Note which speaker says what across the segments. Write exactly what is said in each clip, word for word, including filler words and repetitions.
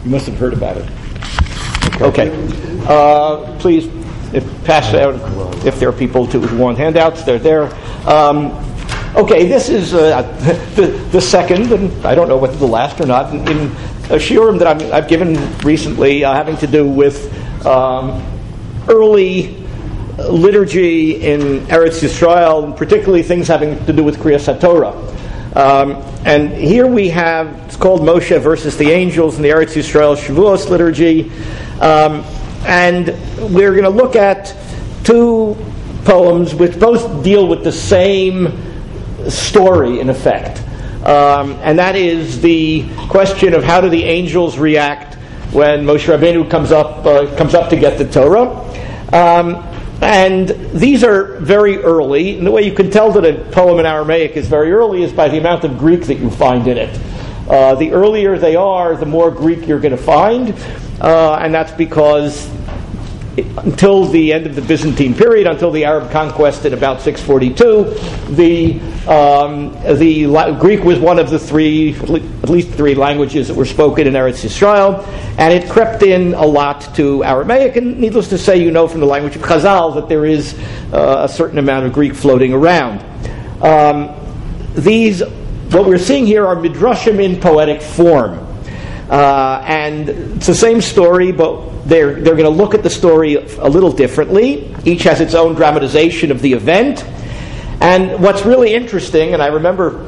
Speaker 1: You must have heard about it. Okay. Uh, please, if pass out, if there are people to, who want handouts, they're there. Um, okay, this is uh, the, the second, and I don't know whether the last or not, in, in a shiurim that I'm, I've given recently uh, having to do with um, early liturgy in Eretz Yisrael, particularly things having to do with Kriyas HaTorah. Um, and here we have, it's called Moshe versus the Angels in the Eretz Yisrael Shavuos liturgy. Um, and we're going to look at two poems which both deal with the same story, in effect. Um, and that is the question of how do the angels react when Moshe Rabbeinu comes up, uh, comes up to get the Torah. Um, And these are very early. And the way you can tell that a poem in Aramaic is very early is by the amount of Greek that you find in it. Uh, the earlier they are, the more Greek you're going to find. Uh, and that's because it, until the end of the Byzantine period, until the Arab conquest in about six forty-two, the um, the la- Greek was one of the three, at least three languages that were spoken in Eretz Yisrael, and it crept in a lot to Aramaic. And needless to say, you know from the language of Chazal that there is uh, a certain amount of Greek floating around. Um, these, what we're seeing here, are midrashim in poetic form. Uh, and it's the same story, but they're they're going to look at the story a little differently. Each has its own dramatization of the event. And what's really interesting, and I remember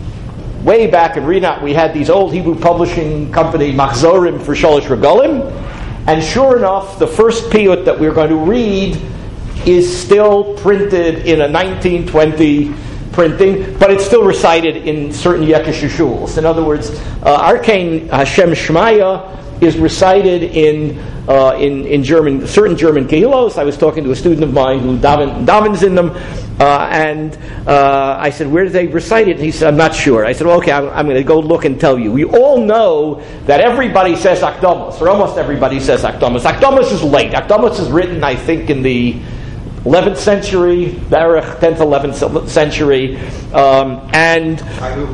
Speaker 1: way back in Rinat, we had these old Hebrew publishing company Machzorim for Sholosh Regalim, and sure enough, the first piyut that we're going to read is still printed in a nineteen twenty printing, but it's still recited in certain Yekisher shuls. In other words, uh, Arkein Hashem Shmaya is recited in uh, in in German, certain German kehilos. I was talking to a student of mine who daven, davens in them, uh, and uh, I said, "Where do they recite it?" And he said, "I'm not sure." I said, well, "Okay, I'm, I'm going to go look and tell you." We all know that everybody says Akdamos, or almost everybody says Akdamos. Akdamos is late. Akdamos is written, I think, in the eleventh century, tenth, eleventh century, um, and
Speaker 2: by whom?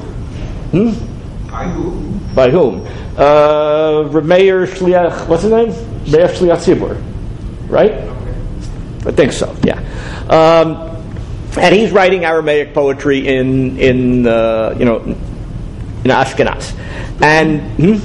Speaker 1: Hmm?
Speaker 2: By whom?
Speaker 1: By whom? Uh, Meir Shliach, what's his name? Meir Shliach Tzibur, right? Okay. I think so. Yeah, um, and he's writing Aramaic poetry in in uh, you know in Ashkenaz, and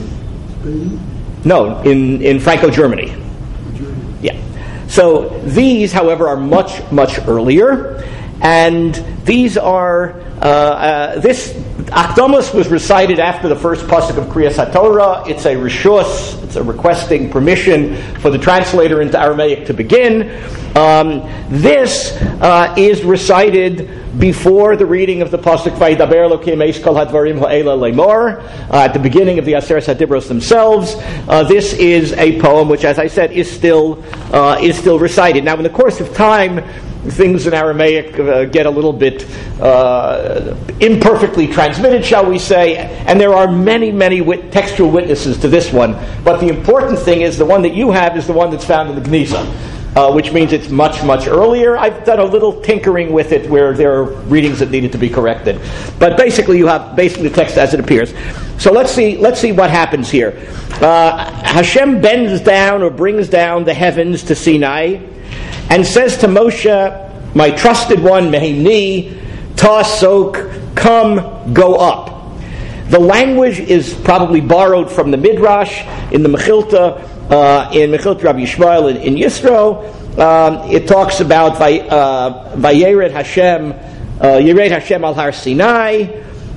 Speaker 1: hmm? no, in in Franco-Germany. Yeah. So these, however, are much, much earlier, and these are, uh, uh, this, Akdamos was recited after the first pasuk of Kriyas HaTorah. It's a rishus, it's a requesting permission for the translator into Aramaic to begin. Um, this uh, is recited before the reading of the pasuk Vayidaber Elokim Eis Kol Hadvarim Ha'ela Lemor, uh, at the beginning of the Aseret HaDibros themselves. Uh, this is a poem which, as I said, is still uh, is still recited. Now, in the course of time, things in Aramaic uh, get a little bit uh, imperfectly transmitted, shall we say, and there are many, many wit- textual witnesses to this one. But the important thing is the one that you have is the one that's found in the Geniza. Uh, which means it's much, much earlier. I've done a little tinkering with it where there are readings that needed to be corrected. But basically you have basically the text as it appears. So let's see let's see what happens here. Uh, Hashem bends down or brings down the heavens to Sinai and says to Moshe, my trusted one, Mehimni, Ta'asok, come, go up. The language is probably borrowed from the Midrash in the Mechilta, Uh, in Mechilat Rabbi Yishmael in, in Yisro. Um, it talks about Vay, uh, Vayered Hashem, uh, Yered Hashem al Har Sinai,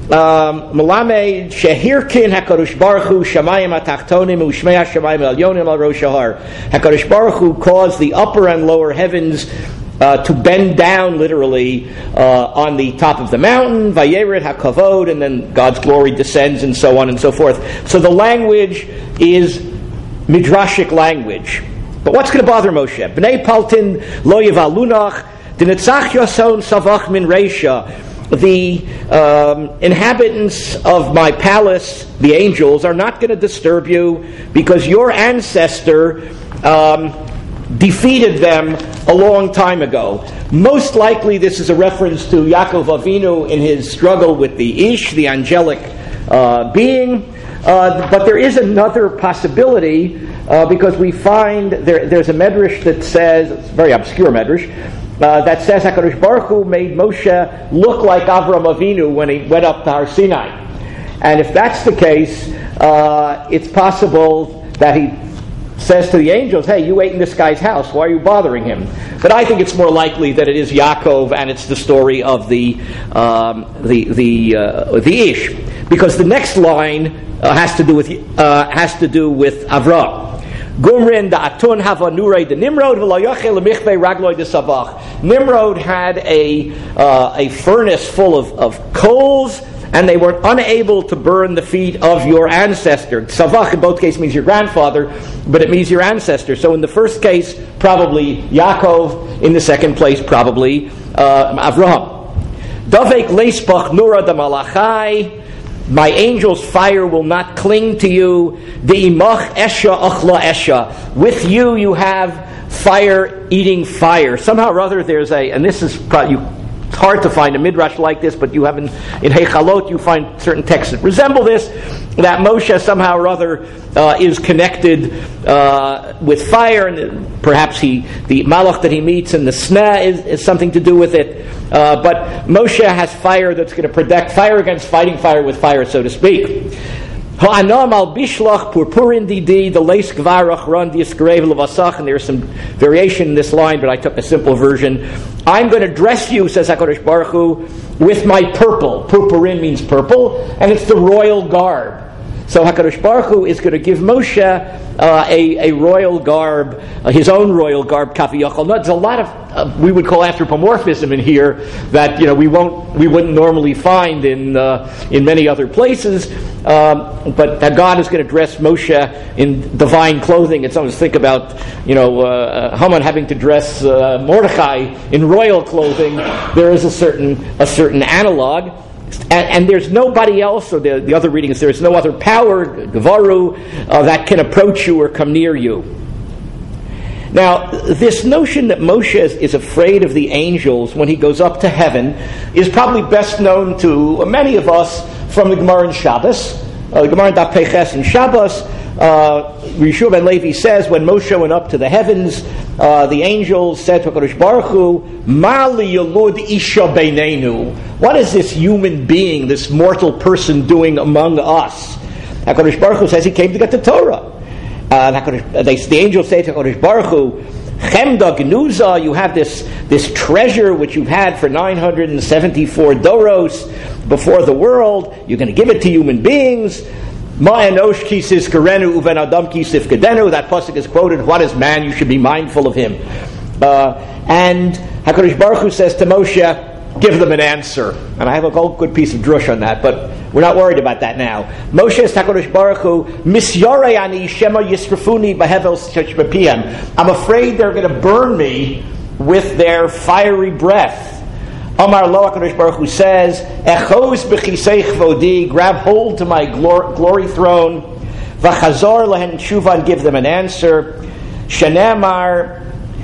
Speaker 1: Malamed Shehirkin Hakadosh Baruch Hu Shamayim Atachtonim Ushmei Hashemayim Elyonim al Rosh Har. Hakadosh Baruch Hu caused the upper and lower heavens Uh, to bend down, literally, uh, on the top of the mountain, Vayered HaKavod, and then God's glory descends, and so on and so forth. So the language is midrashic language. But what's going to bother Moshe? Bnei Paltin lo yivalunach, d'netzach yoson savach min reisha. The um, inhabitants of my palace, the angels, are not going to disturb you because your ancestor um, defeated them a long time ago. Most likely this is a reference to Yaakov Avinu in his struggle with the Ish, the angelic uh, being. Uh, but there is another possibility, uh, because we find there, there's a medrash that says, it's a very obscure medrash, uh, that says HaKadosh Baruch Hu made Moshe look like Avram Avinu when he went up to Har Sinai. And if that's the case, uh, it's possible that he says to the angels, hey, you ate in this guy's house, why are you bothering him? But I think it's more likely that it is Yaakov and it's the story of the um, the the uh, the Ish, because the next line uh, has to do with uh, has to do with Avraham. Gumrin da atun hava nurei de Nimrod v'lo yochel lemichvei ragloi de Savach. Nimrod had a uh, a furnace full of, of coals, and they were unable to burn the feet of your ancestor. Savach in both cases means your grandfather, but it means your ancestor. So in the first case, probably Yaakov. In the second place, probably uh, Avraham. Davek leispach nura da malachai. My angel's fire will not cling to you. De'imach esha achla esha. With you, you have fire eating fire. Somehow or other, there's a, and this is probably, you, it's hard to find a midrash like this, but you have in, in Heichalot, you find certain texts that resemble this, that Moshe somehow or other uh, is connected uh, with fire, and perhaps he, the malach that he meets in the Sneh is, is something to do with it. Uh, but Moshe has fire that's going to protect fire against fighting fire with fire, so to speak. Ha'anam al bishlach purpurin didi the leis gvarach ran diskrev levasach, and there's some variation in this line, but I took a simple version. I'm going to dress you, says HaKadosh Baruch Hu, with my purple. Purpurin means purple, and it's the royal garb. So HaKadosh Baruch Hu is going to give Moshe uh, a, a royal garb, uh, his own royal garb, kaviyachol. No, there's a lot of uh, we would call anthropomorphism in here that you know we won't we wouldn't normally find in uh, in many other places. Um, but that God is going to dress Moshe in divine clothing, and some think about you know uh, Haman having to dress uh, Mordechai in royal clothing. There is a certain a certain analog. And, and there's nobody else, or the, the other reading is there's no other power, Gvaru, uh, that can approach you or come near you. Now, this notion that Moshe is, is afraid of the angels when he goes up to heaven is probably best known to many of us from the Gemara in Shabbos. Uh, the Gemara in Daf Peches in Shabbos, uh, Yeshua ben Levi says, when Moshe went up to the heavens, uh, the angels said to HaKadosh Baruch Hu, Ma li yalud isha beinenu. What is this human being, this mortal person doing among us? HaKadosh Baruch Hu says he came to get the Torah. Uh, they, the angels say to HaKadosh Baruch Hu, Chemda Gnuza, you have this, this treasure which you've had for nine hundred seventy-four doros before the world. You're going to give it to human beings. Ma'enosh kisis karenu uven adam kisif kedenu. That pasuk is quoted. What is man? You should be mindful of him. Uh, and HaKadosh Baruch Hu says to Moshe, give them an answer. And I have a good piece of drush on that, but we're not worried about that now. Moshe says to HaKadosh Baruch Hu, Misyarei ani shema yisrafuni b'hevel shechbepiem. I'm afraid they're going to burn me with their fiery breath. Amar lo, HaKadosh Baruch Hu says, Echoz b'chisei chvodi, grab hold to my glor- glory throne, v'chazor lehen tshuva, and give them an answer. Shenemar,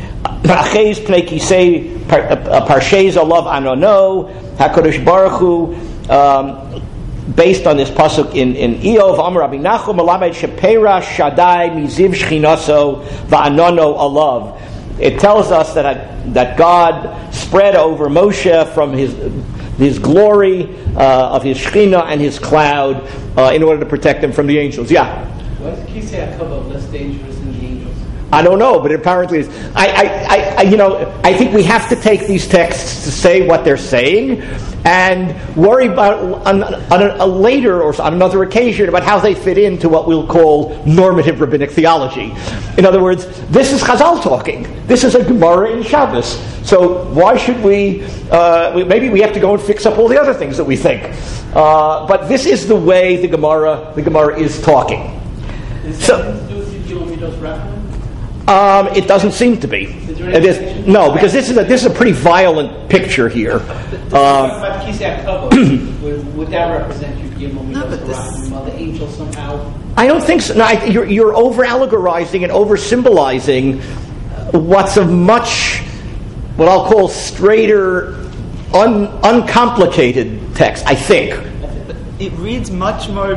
Speaker 1: Achez pnei kisei parshez olav anono, HaKadosh Baruch Hu, um, based on this pasuk in, in Eov, Amar Rabbi Nachum, Malamed Shepera Shaddai Miziv Shchinaso Va'anono Alav. It tells us that that God spread over Moshe from his his glory uh, of his Shechina and his cloud uh, in order to protect him from the angels. Yeah.
Speaker 2: Why is Kisei HaKavod less dangerous than the angels?
Speaker 1: I don't know, but it apparently is. I, I, I, you know, I think we have to take these texts to say what they're saying, and worry about on, on a, a later or on another occasion about how they fit into what we'll call normative rabbinic theology. In other words, this is Chazal talking. This is a Gemara in Shabbos. So why should we? Uh, maybe we have to go and fix up all the other things that we think. Uh, but this is the way the Gemara the Gemara is talking.
Speaker 2: Is
Speaker 1: so.
Speaker 2: That to do with Yom Midos Rachamim?
Speaker 1: Um, it doesn't seem to be.
Speaker 2: Is there
Speaker 1: It is, no, because this is a this is a pretty violent picture here.
Speaker 2: Um, about Kisei HaKavod, would, would that represent you Yom
Speaker 3: No,
Speaker 2: Midos
Speaker 3: but this-
Speaker 2: Rachamim? Are the angels somehow?
Speaker 1: I don't think so. No, I, you're, you're over allegorizing and over symbolizing what's a much, what I'll call straighter, un, uncomplicated text. I think.
Speaker 3: It reads much more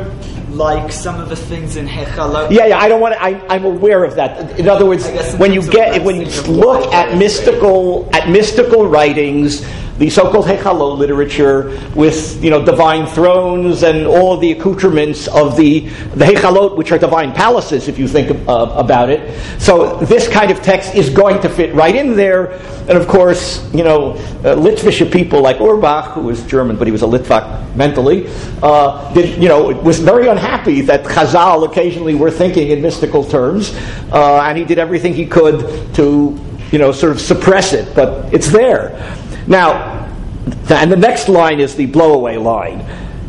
Speaker 3: like some of the things in Hechalot?
Speaker 1: Yeah, yeah. I don't want to. I, I'm aware of that. In other words, when you get when you look at mystical at mystical writings, the so-called Hechalot literature with, you know, divine thrones and all of the accoutrements of the the Hechalot, which are divine palaces, if you think uh, about it. So this kind of text is going to fit right in there. And of course, you know, uh, Litvische people like Urbach, who was German, but he was a Litvak mentally, uh, did, you know, was very unhappy that Chazal occasionally were thinking in mystical terms, uh, and he did everything he could to, you know, sort of suppress it. But it's there. Now, and the next line is the blowaway line.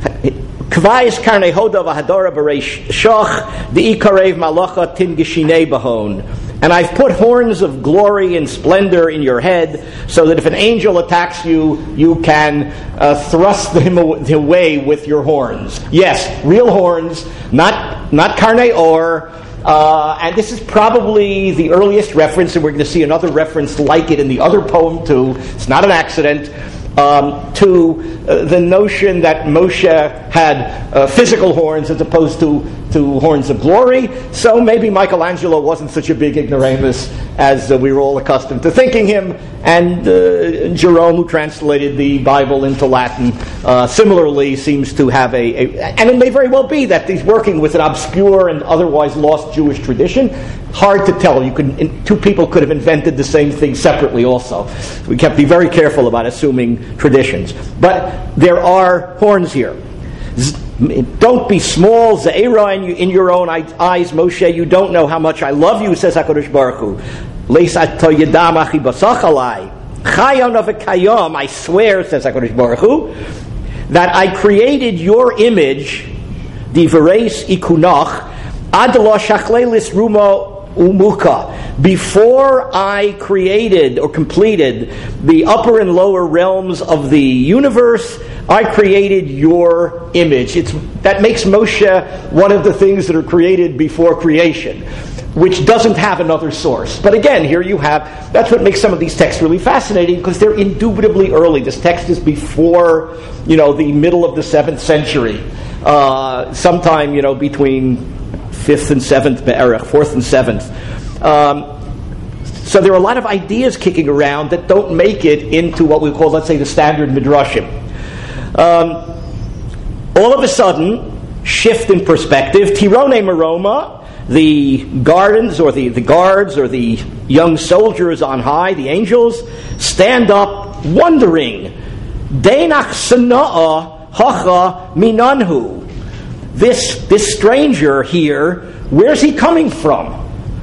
Speaker 1: Kvayis karnei hoda v'hadora b'reish shoch di'ikarev malacha tin gishinei bahon. And I've put horns of glory and splendor in your head, so that if an angel attacks you, you can uh, thrust him away with your horns. Yes, real horns, not not karnei or. Uh, and this is probably the earliest reference, and we're going to see another reference like it in the other poem too. It's not an accident. Um, to uh, the notion that Moshe had uh, physical horns as opposed to, to horns of glory. So maybe Michelangelo wasn't such a big ignoramus as uh, we were all accustomed to thinking him. And uh, Jerome, who translated the Bible into Latin, uh, similarly seems to have a, a... And it may very well be that he's working with an obscure and otherwise lost Jewish tradition. Hard to tell. You could, in, two people could have invented the same thing separately also. So we have to be very careful about assuming traditions. But there are horns here. Z- don't be small, Ze'era, in, you, in your own eyes, Moshe. You don't know how much I love you, says HaKadosh Baruch Hu. Le'sato yedam achi basach alai. Chayon avekayom, I swear, says HaKadosh Baruch Hu, that I created your image, diveres ikunach, ad lo shachlelis rumo umuka. Before I created or completed the upper and lower realms of the universe, I created your image. It's, that makes Moshe one of the things that are created before creation, which doesn't have another source. But again, here you have, that's what makes some of these texts really fascinating, because they're indubitably early. This text is before, you know, the middle of the seventh century. Uh, sometime, you know, between fifth and seventh, be'erech, fourth and seventh. Um, so there are a lot of ideas kicking around that don't make it into what we call, let's say, the standard midrashim. Um, all of a sudden, shift in perspective. Tirone Maroma, the gardens or the, the guards or the young soldiers on high, the angels, stand up wondering. Denach sana'a hacha minanhu. This, this stranger here, where's he coming from?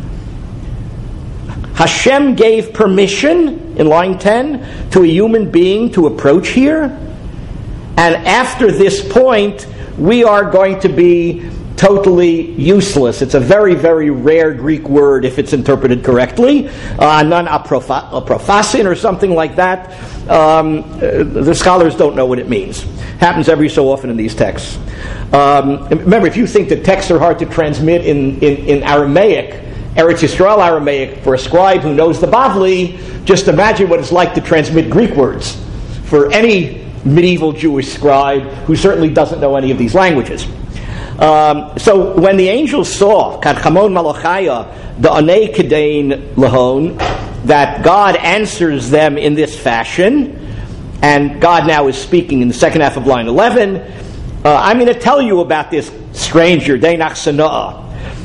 Speaker 1: Hashem gave permission, in line ten, to a human being to approach here. And after this point, we are going to be totally useless. It's a very, very rare Greek word if it's interpreted correctly. Uh, non aprophasin or something like that. Um, uh, the scholars don't know what it means. Happens every so often in these texts. Um, remember, if you think that texts are hard to transmit in, in, in Aramaic, Eretz Yisrael Aramaic, for a scribe who knows the Bavli, just imagine what it's like to transmit Greek words for any medieval Jewish scribe who certainly doesn't know any of these languages. Um, so when the angels saw Kadchamon Malachaya, the Anei Kedain Lahon, that God answers them in this fashion, and God now is speaking in the second half of line eleven, uh, I'm going to tell you about this stranger, Denach Sana'ah.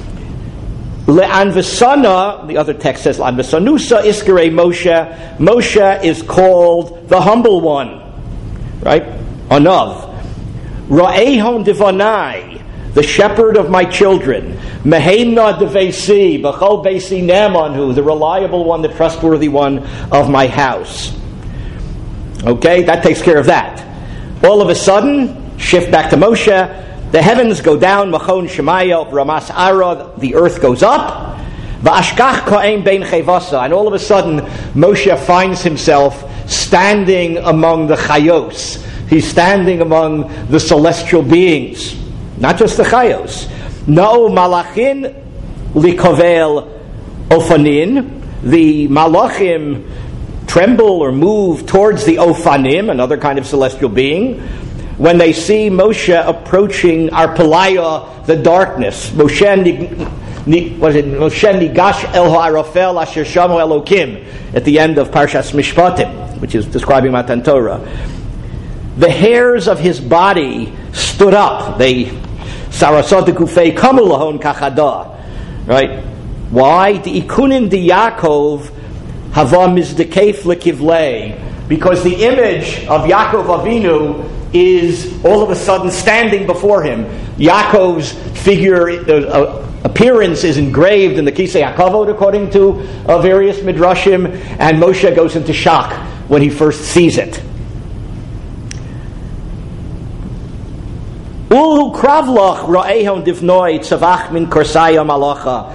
Speaker 1: Le'anvesana, the other text says, Le'anvesanusa iskere Moshe. Moshe is called the humble one, right? Anav. Ra'ehon divanai, the shepherd of my children. Mehena devesi, b'chol besi nemanhu, the reliable one, the trustworthy one of my house. Okay, that takes care of that. All of a sudden, shift back to Moshe. The heavens go down, Machon Shemaya, Ramas Ara, the earth goes up. Va'ashkach ko'em bein chevasa, and all of a sudden, Moshe finds himself standing among the chayos. He's standing among the celestial beings, not just the chayos. No malachin likovel ofanin, the malachim tremble or move towards the ofanim, another kind of celestial being. when they see Moshe approaching Arpelaya, the darkness. Moshe Ni, was it Moshe Nigash El Ha'arafel Asher Shamu Elokim at the end of Parshas Mishpatim, which is describing Matan Torah. The hairs of his body stood up. They Sarasot Kufei Kamu Lahon Kachada. Right? Why? The Ikunin di Yaakov Hava Mizdekef Lekivlei. Because the image of Yaakov Avinu is all of a sudden standing before him. Yaakov's figure, uh, appearance is engraved in the Kisei HaKavod, according to uh, various midrashim, and Moshe goes into shock when he first sees it. Ulu kravlach ra'ehon divnoi tzavach min korsaya malacha.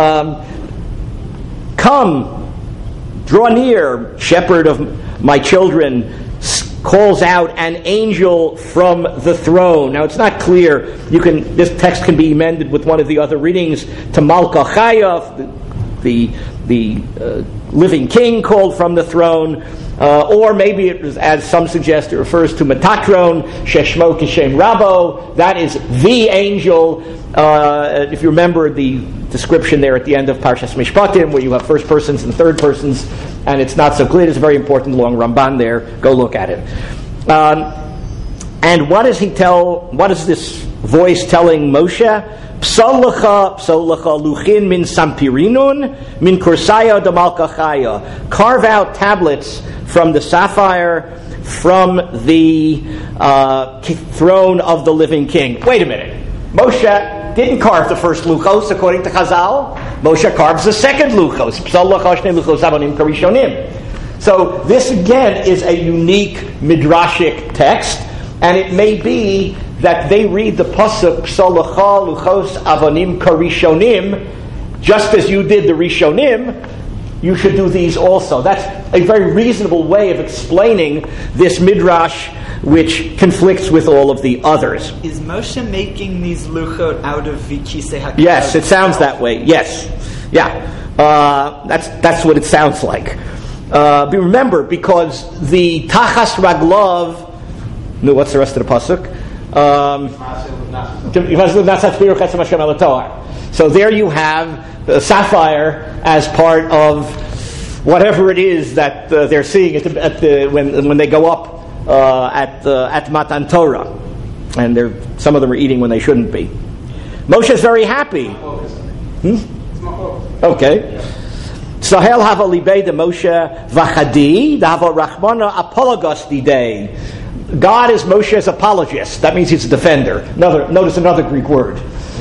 Speaker 1: Come, draw near, shepherd of my children, calls out an angel from the throne. Now it's not clear. You can this text can be amended with one of the other readings to Malka Chaya, the the, the uh, living king called from the throne, uh, or maybe it was, as some suggest, it refers to Metatron Sheshmo Kishem Rabo. That is the angel. Uh, if you remember the description there at the end of Parshas Mishpatim, where you have first persons and third persons, and it's not so clear. It's a very important long Ramban there. Go look at it. Um, and what does he tell? What is this voice telling Moshe? Psalacha, psalacha, luchin min sampirinun, min kursaya de malkachaya. Carve out tablets from the sapphire, from the uh, throne of the living king. Wait a minute. Moshe didn't carve the first luchos, according to Chazal. Moshe carves the second luchos. So this again is a unique midrashic text, and it may be that they read the pasuk Psalacha luchos avonim karishonim, just as you did the rishonim. You should do these also. That's a very reasonable way of explaining this midrash, which conflicts with all of the others.
Speaker 3: Is Moshe making these luchot out of Kisei HaKavod?
Speaker 1: Yes, it sounds that way. Yes, yeah, uh, that's that's what it sounds like. Uh, but remember, because the Tachas Raglav. No, what's the rest of the pasuk? Um, so there you have the sapphire as part of whatever it is that uh, they're seeing at the, at the, when when they go up uh, at uh, at Matan Torah, and they're, some of them are eating when they shouldn't be. Moshe's very happy. Hmm? Okay. Sahel hava libei de Moshe vachadi dava rachmana apologos didei. God is Moshe's apologist. That means he's a defender. Another, notice another Greek word.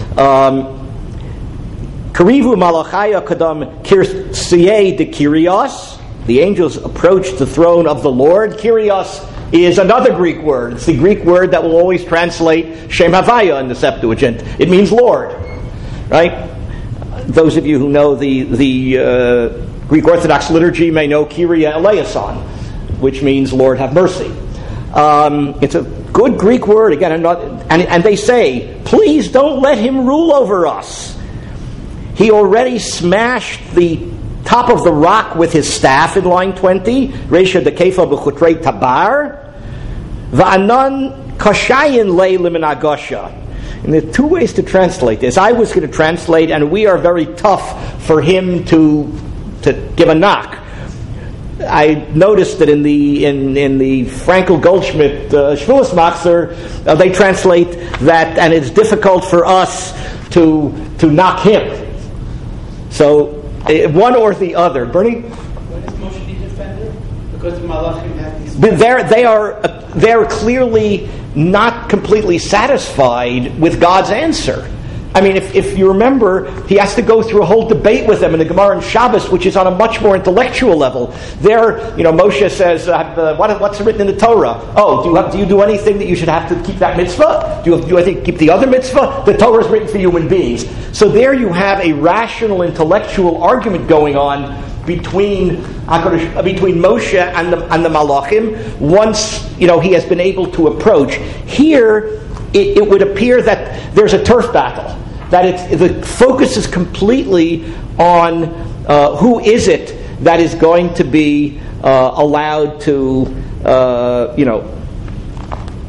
Speaker 1: Karivu malachaya kadam kirsiyei de Kyrios. The angels approached the throne of the Lord. Kyrios is another Greek word. It's the Greek word that will always translate Shem Havaya in the Septuagint. It means Lord, right? Those of you who know the the uh, Greek Orthodox liturgy may know Kyrie eleison, which means Lord have mercy. Um, it's a good Greek word again, and, not, and and they say, please don't let him rule over us. He already smashed the top of the rock with his staff in line twenty. Reisha de kefa b'chutrei tabar, va'anan kashayin leilim in agosha. And there are two ways to translate this. I was going to translate, and we are very tough for him to to give a knock. I noticed that in the in, in the Frankel Goldschmidt uh, Shvuas Machzer, uh, they translate that, and it's difficult for us to to knock him. So uh, one or the other. Bernie?
Speaker 2: Why does Moshe need a defender? Because the Malachim have these.
Speaker 1: But they're they are uh, they're clearly not completely satisfied with God's answer. I mean, if, if you remember, he has to go through a whole debate with them in the Gemara and Shabbos, which is on a much more intellectual level. There, you know, Moshe says, uh, what, what's written in the Torah? Oh, do you, have, do you do anything that you should have to keep that mitzvah? Do you, do you I think, keep the other mitzvah? The Torah is written for human beings. So there you have a rational, intellectual argument going on between between Moshe and the, and the Malachim, once, you know, he has been able to approach. Here, it, it would appear that there's a turf battle. That it's, the focus is completely on uh, who is it that is going to be uh, allowed to, uh, you know,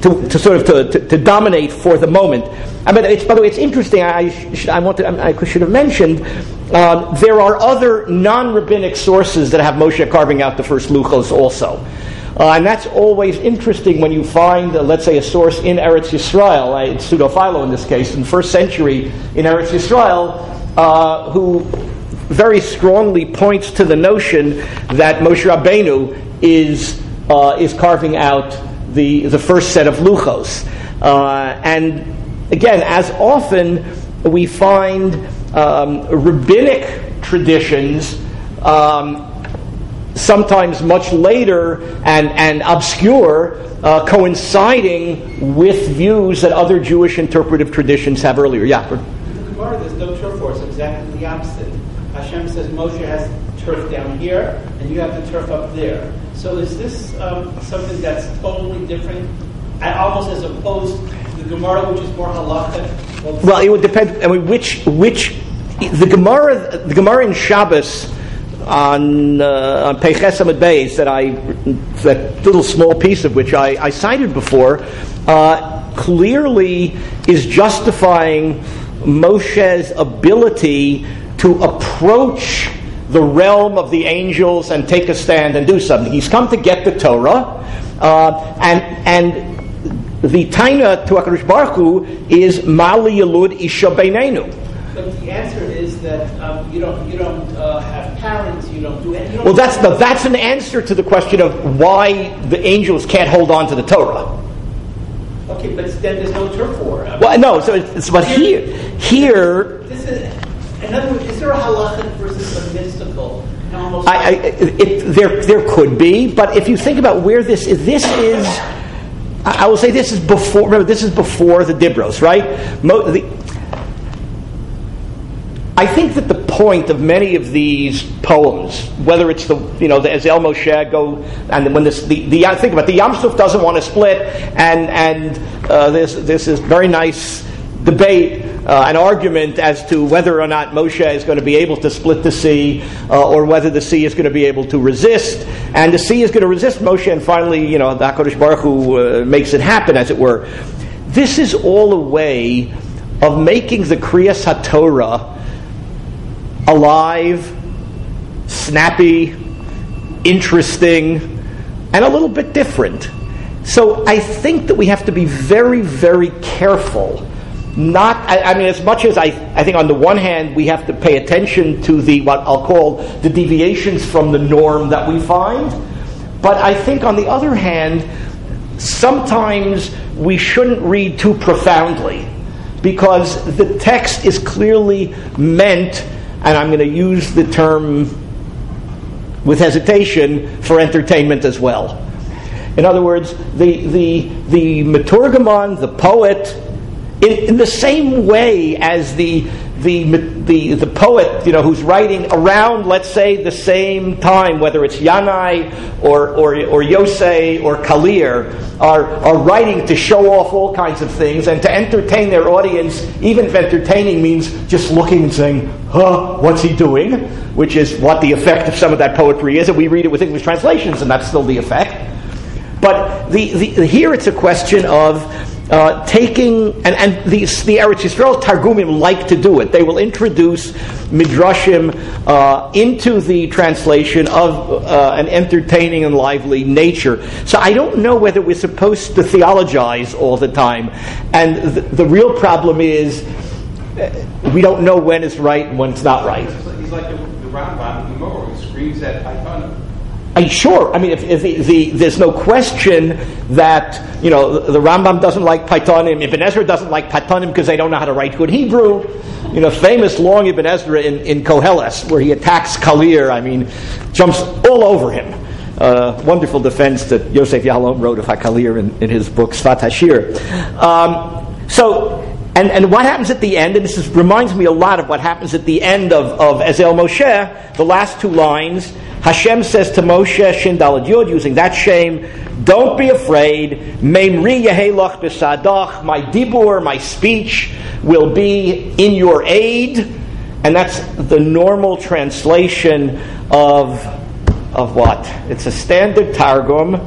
Speaker 1: to, to sort of to, to, to dominate for the moment. I mean, it's, by the way, it's interesting. I should, I want to, I should have mentioned um, there are other non-rabbinic sources that have Moshe carving out the first luchos also. Uh, and that's always interesting when you find, uh, let's say, a source in Eretz Yisrael, uh, it's Pseudo-Philo in this case, in the first century in Eretz Yisrael, uh, who very strongly points to the notion that Moshe Rabbeinu is uh, is carving out the the first set of luchos. Uh, and again, as often we find um, rabbinic traditions Um, sometimes much later and, and obscure, uh, coinciding with views that other Jewish interpretive traditions have earlier. Yeah.
Speaker 2: In the Gemara, there's no turf war, it's exactly the opposite. Hashem says Moshe has turf down here, and you have the turf up there. So is this um, something that's totally different, and almost as opposed to the Gemara, which is more halakhic? Well,
Speaker 1: well, it would depend. I mean, which which the Gemara, the Gemara in Shabbos on uh, on Peiches Amud Beis that I that little small piece of which I, I cited before uh, clearly is justifying Moshe's ability to approach the realm of the angels and take a stand and do something. He's come to get the Torah, uh, and and the taina to HaKadosh Baruch Hu is Mali Yalud Isha Beinenu.
Speaker 2: But the answer is that um, you don't you don't uh, have parents, you don't do anything.
Speaker 1: Well, that's the, that's an answer to the question of why the angels can't hold on to the Torah.
Speaker 2: Okay, but then there's no turf war. I mean,
Speaker 1: Well, no, so it's, it's but here here.
Speaker 2: This is, in other words, is there a halachic versus a mystical? Almost
Speaker 1: I, I, it, there, there could be, but if you think about where this is, this is, I I will say this is before. Remember, this is before the Dibros, right? Mo, the, I think that the point of many of these poems, whether it's the you know the Ezel Moshe go and when this the, the think about the Yam Suf doesn't want to split, and and uh, this this is very nice debate, uh, an argument as to whether or not Moshe is going to be able to split the sea, uh, or whether the sea is going to be able to resist, and the sea is going to resist Moshe, and finally, you know, the HaKadosh Baruch Hu uh, makes it happen, as it were. This is all a way of making the Kriyas HaTorah alive, snappy, interesting, and a little bit different. So I think that we have to be very, very careful. Not, I, I mean, as much as I, I think on the one hand we have to pay attention to the what I'll call the deviations from the norm that we find, but I think on the other hand, sometimes we shouldn't read too profoundly, because the text is clearly meant, and I'm going to use the term with hesitation, for entertainment as well. In other words, the the the Meturgamon, the poet, in, in the same way as the the the the poet, you know, who's writing around, let's say, the same time, whether it's Yanai or or or Yosei or Kalir, are are writing to show off all kinds of things and to entertain their audience, even if entertaining means just looking and saying, "Huh, what's he doing?" Which is what the effect of some of that poetry is, and we read it with English translations, and that's still the effect. But the, the here it's a question of Uh, taking, and, and the, the Eretz Yisrael Targumim like to do it. They will introduce Midrashim uh, into the translation of uh, an entertaining and lively nature. So I don't know whether we're supposed to theologize all the time. And the, the real problem is uh, we don't know when it's right and when it's not right.
Speaker 4: He's like the, the Rambam in the Gemara who screams at Paitanim.
Speaker 1: Uh, sure. I mean, if, if the, the, there's no question that, you know, the, the Rambam doesn't like Paitanim, Ibn Ezra doesn't like Paitanim because they don't know how to write good Hebrew. You know, famous long Ibn Ezra in, in Koheles, where he attacks Kalir, I mean, jumps all over him. Uh, wonderful defense that Yosef Yalom wrote of HaKalir in, in his book Sfat Hashir. Um, so, and, and what happens at the end, and this is, reminds me a lot of what happens at the end of, of Ezel Moshe, the last two lines. Hashem says to Moshe, Shin Daled Yud, using that shame, don't be afraid. Meimri yehelach b'sadach, my dibur, my speech, will be in your aid. And that's the normal translation of of what? It's a standard Targum.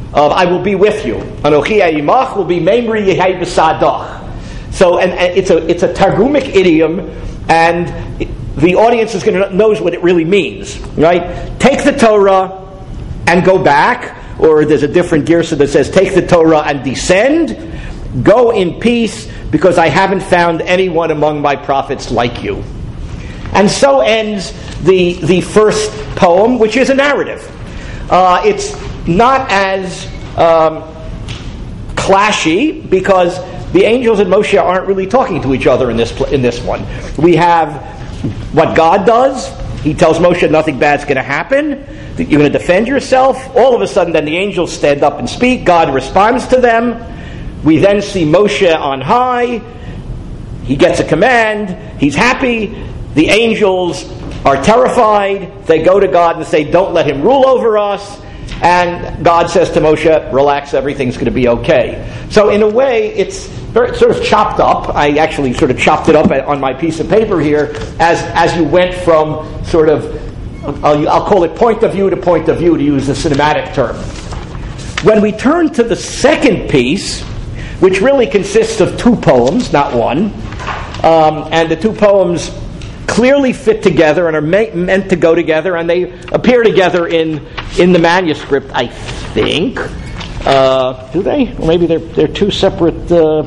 Speaker 1: of I will be with you. Anochi ha'imach will be memri yehai b'sadach. So, and, and it's a it's a Targumic idiom, and it, the audience is going to knows what it really means, right? Take the Torah and go back, or there's a different girsa that says take the Torah and descend. Go in peace, because I haven't found anyone among my prophets like you. And so ends the the first poem, which is a narrative. Uh, it's not as um, clashy, because the angels and Moshe aren't really talking to each other in this in this one. We have what God does. He tells Moshe nothing bad's going to happen, that you're going to defend yourself. All of a sudden, then the angels stand up and speak. God responds to them. We then see Moshe on high. He gets a command. He's happy. The angels are terrified. They go to God and say, don't let him rule over us. And God says to Moshe, relax, everything's going to be okay. So in a way, it's very, sort of chopped up. I actually sort of chopped it up on my piece of paper here as, as you went from sort of, I'll, I'll call it point of view to point of view, to use the cinematic term. When we turn to the second piece, which really consists of two poems, not one, um, and the two poems clearly fit together and are ma- meant to go together, and they appear together in in the manuscript, I think. Uh, do they? Or maybe they're they're two separate. Uh,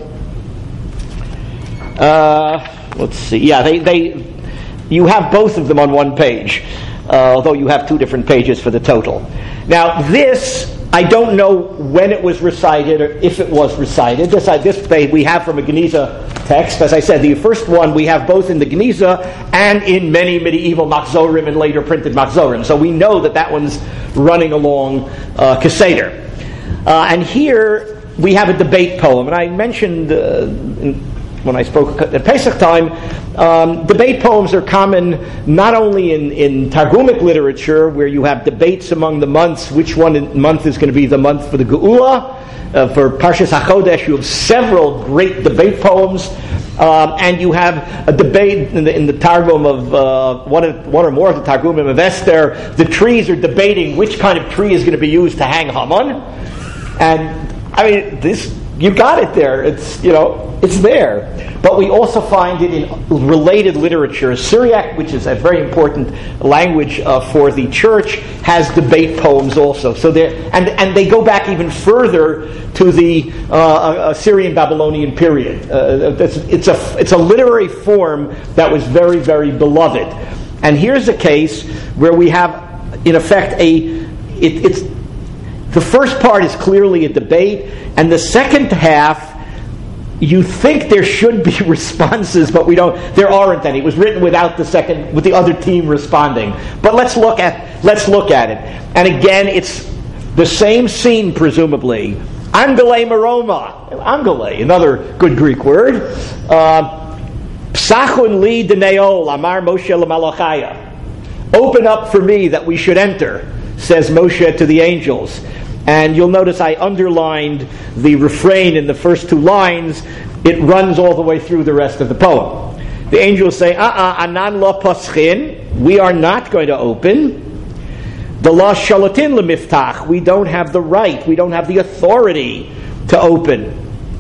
Speaker 1: uh, let's see. Yeah, they they. You have both of them on one page, uh, although you have two different pages for the total. Now this, I don't know when it was recited or if it was recited. This, I, this we have from a Geniza text. As I said, the first one we have both in the Geniza and in many medieval Machzorim and later printed Machzorim. So we know that that one's running along uh, Keseder. Uh, and here we have a debate poem. And I mentioned uh, in, when I spoke at Pesach time, um, debate poems are common not only in, in Targumic literature, where you have debates among the months, which one month is going to be the month for the Geula. Uh, for Parshas HaChodesh, you have several great debate poems, um, and you have a debate in the, in the Targum of uh, one, of, one or more of the Targumim of Esther. The trees are debating which kind of tree is going to be used to hang Haman, and I mean this. You got it there. It's, you know, it's there. But we also find it in related literature. Syriac, which is a very important language uh, for the church, has debate poems also. So there, and and they go back even further to the uh, Assyrian Babylonian period. Uh, it's, it's a it's a literary form that was very, very beloved. And here's a case where we have, in effect, a it, it's. The first part is clearly a debate, and the second half, you think there should be responses, but we don't. There aren't any. It was written without the second, with the other team responding. But let's look at let's look at it. And again, it's the same scene, presumably. Angele Maroma, Angele, another good Greek word. Psachun li deneol amar Moshe lemalachaya. Open up for me that we should enter, says Moshe to the angels. And you'll notice I underlined the refrain in the first two lines. It runs all the way through the rest of the poem. The angels say, uh-uh, anan lo paschin, we are not going to open. The la shalatin lemiftach, we don't have the right, we don't have the authority to open.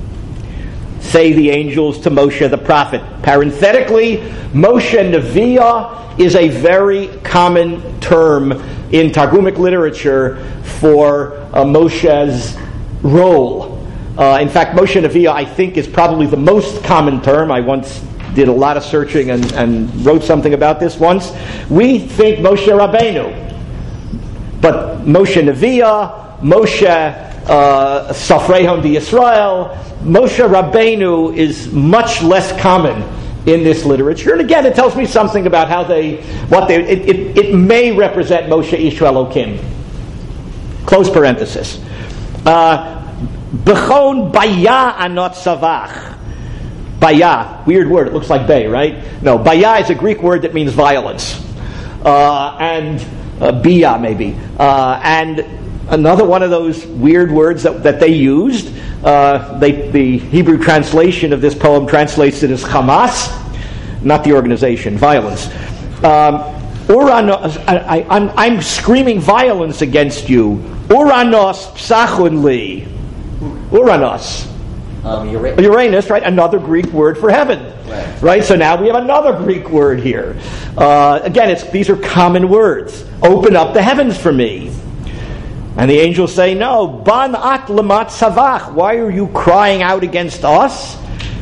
Speaker 1: Say the angels to Moshe the prophet. Parenthetically, Moshe Neviah is a very common term in Targumic literature for uh, Moshe's role. Uh, in fact, Moshe Neviah, I think, is probably the most common term. I once did a lot of searching and, and wrote something about this once. We think Moshe Rabbeinu. But Moshe Neviah, Moshe uh, Safrehon di Yisrael, Moshe Rabbeinu is much less common in this literature. And again, it tells me something about how they, what they, it, it, it may represent Moshe Ish Elokim. Close parenthesis. Bechon baya anot savach. Baya, weird word, it looks like bay, right? No, baya is a Greek word that means violence. Uh, and uh, bia, maybe. Uh, and another one of those weird words that, that they used, uh, they, the Hebrew translation of this poem translates it as Hamas, not the organization, violence. Um, Ura, I, I, I'm, I'm screaming violence against you. Uranos psachun li. Uranos.
Speaker 5: Um, Ura-
Speaker 1: Uranus, right? Another Greek word for heaven.
Speaker 5: Right.
Speaker 1: Right? So now we have another Greek word here. Uh, again, it's these are common words. Open up the heavens for me. And the angels say, no, ban at lamat savach. Why are you crying out against us?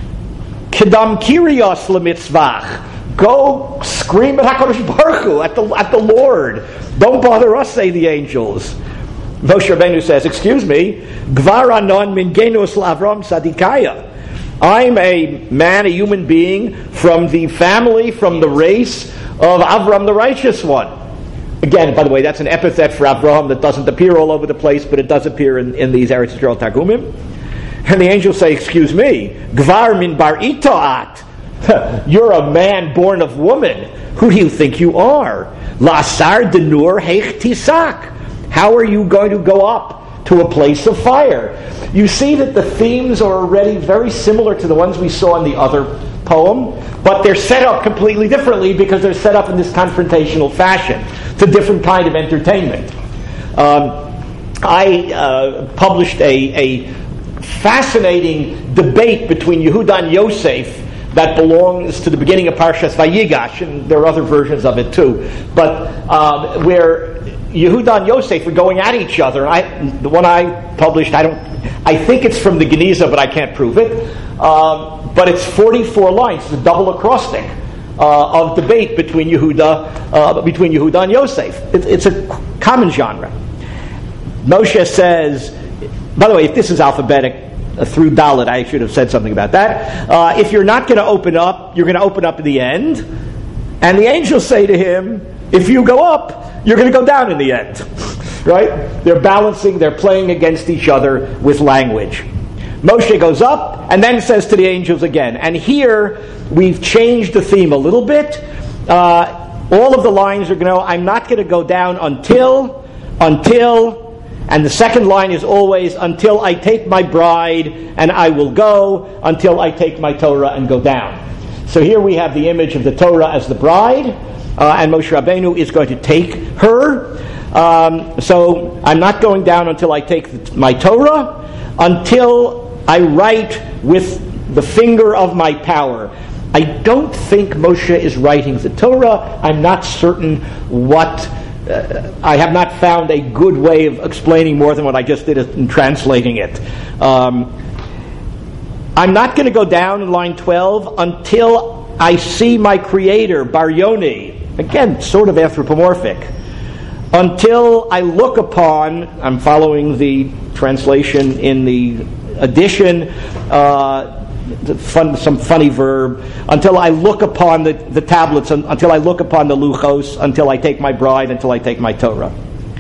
Speaker 1: Kedam kyrios lemitzvach. Go scream at HaKadosh Baruch Hu, at the, at the Lord. Don't bother us, say the angels. Moshe Rabbeinu says, excuse me, Gvar anon min genus l'Avram Tzadikaya. I'm a man, a human being, from the family, from the race of Avram the righteous one. Again, by the way, that's an epithet for Avraham that doesn't appear all over the place, but it does appear in, in these Eretz Yisrael Targumim. And the angels say, excuse me, Gvar min bar itoat. You're a man born of woman. Who do you think you are? La'asar denur heich tisak. How are you going to go up to a place of fire? You see that the themes are already very similar to the ones we saw in the other poem, but they're set up completely differently because they're set up in this confrontational fashion. It's a different kind of entertainment. Um, I uh, published a, a fascinating debate between Yehuda and Yosef that belongs to the beginning of Parshas Vayigash, and there are other versions of it too, but uh, where Yehuda and Yosef are going at each other. I, the one I published, I don't, I think it's from the Geniza, but I can't prove it. Um, but it's forty-four lines, it's a double acrostic uh, of debate between Yehuda, uh, between Yehuda and Yosef. It, it's a common genre. Moshe says, by the way, if this is alphabetic, uh, through Dalet, I should have said something about that. Uh, if you're not going to open up, you're going to open up in the end. And the angels say to him, if you go up, you're going to go down in the end. Right? They're balancing, they're playing against each other with language. Moshe goes up and then says to the angels again. And here, we've changed the theme a little bit. Uh, all of the lines are going to, I'm not going to go down until, until, and the second line is always, until I take my bride and I will go, until I take my Torah and go down. So here we have the image of the Torah as the bride, uh, and Moshe Rabbeinu is going to take her. Um, so I'm not going down until I take my Torah, until I write with the finger of my power. I don't think Moshe is writing the Torah. I'm not certain what... Uh, I have not found a good way of explaining more than what I just did in translating it. Um, I'm not going to go down in line twelve until I see my Creator, Bar Yoni. Again, sort of anthropomorphic. Until I look upon, I'm following the translation in the edition, uh, the fun, some funny verb, until I look upon the, the tablets, until I look upon the luchos, until I take my bride, until I take my Torah.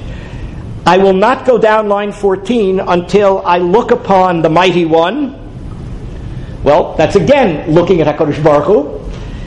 Speaker 1: I will not go down line fourteen until I look upon the Mighty One. Well, that's again looking at HaKadosh Baruch Hu.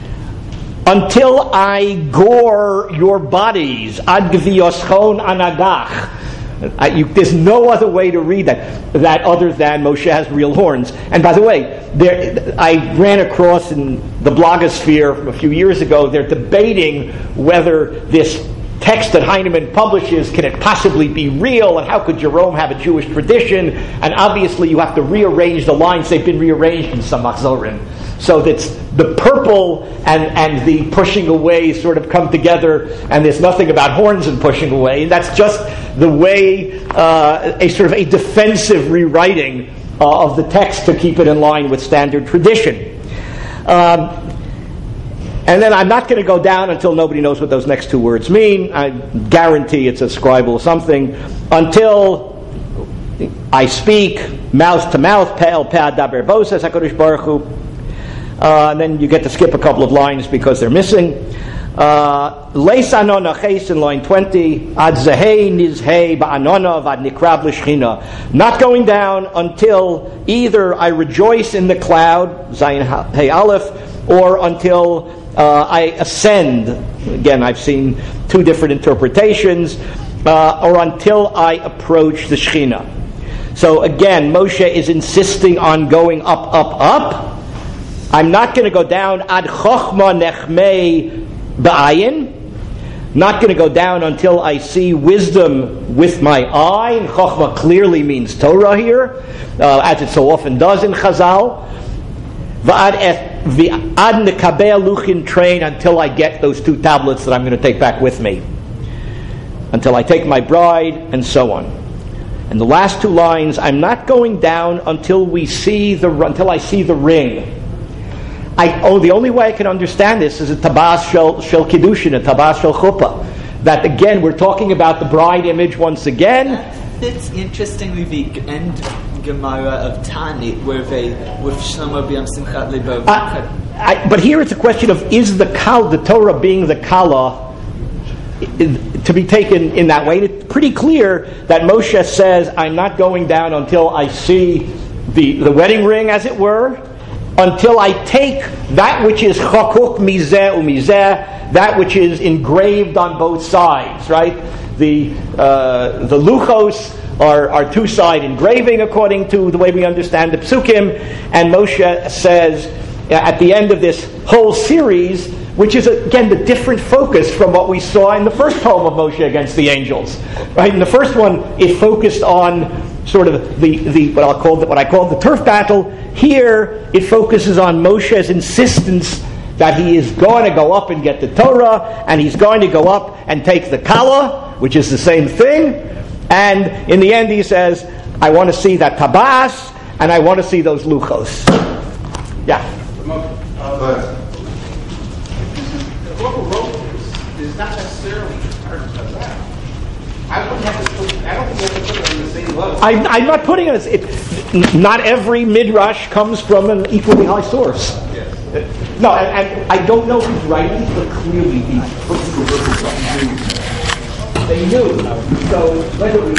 Speaker 1: Until I gore your bodies, ad gviyoschon anagach. I, you, there's no other way to read that that other than Moshe has real horns. And by the way, there, I ran across in the blogosphere a few years ago, they're debating whether this text that Heinemann publishes, can it possibly be real, and how could Jerome have a Jewish tradition? And obviously you have to rearrange the lines. They've been rearranged in some Machzorim. So that the purple and, and the pushing away sort of come together, and there's nothing about horns and pushing away. And that's just the way, uh, a sort of a defensive rewriting uh, of the text to keep it in line with standard tradition. Um, and then I'm not going to go down until nobody knows what those next two words mean. I guarantee it's a scribal something. Until I speak mouth to mouth, pe'el pe'ad daber bo, says HaKadosh Baruch Hu. Uh, and then you get to skip a couple of lines because they're missing. Leis anon aches in line twenty. Ad zehei nizhei ba'anonav ad nikrab l'shchina. Not going down until either I rejoice in the cloud, Zayin Hey Aleph, or until uh, I ascend. Again, I've seen two different interpretations. Uh, or until I approach the Shechina. So again, Moshe is insisting on going up, up, up. I'm not going to go down ad chochma nechmei ba'ayin. not going to go down until I see wisdom with my eye. And Chokhmah clearly means Torah here, uh, as it so often does in Chazal. V'ad nekabel luchin train, until I get those two tablets that I'm going to take back with me. Until I take my bride, and so on. And the last two lines, I'm not going down until we see the until I see the ring. I, oh, the only way I can understand this is a tabas shel, shel kiddushin, a tabas shel chuppah. That again, we're talking about the bride image once again.
Speaker 3: That fits interestingly the end Gemara of Tani, where they with Shlomo b'yam simchat libo.
Speaker 1: Uh, but here it's a question of, is the kal, the Torah being the kala, to be taken in that way? It's pretty clear that Moshe says, I'm not going down until I see the, the wedding ring, as it were, until I take that which is chakuk mizeh umizeh, that which is engraved on both sides, right? The uh, the luchos are, are two-side engraving according to the way we understand the psukim, and Moshe says at the end of this whole series, which is again the different focus from what we saw in the first poem of Moshe against the angels, right? In the first one, it focused on sort of the, the what I'll call the, what I call the turf battle. Here, it focuses on Moshe's insistence that he is going to go up and get the Torah, and he's going to go up and take the Kala, which is the same thing. And in the end, he says, "I want to see that tabas, and I want to see those luchos." Yeah.
Speaker 4: Uh, whoever wrote this is not necessarily part of that. I wouldn't have to put, I don't think I have to put it on the same level.
Speaker 1: I, I'm not putting it as it. Not every midrash comes from an equally high source.
Speaker 4: Yes.
Speaker 1: No, and, and I don't know who's writing, but clearly these books were written. They knew. So whether we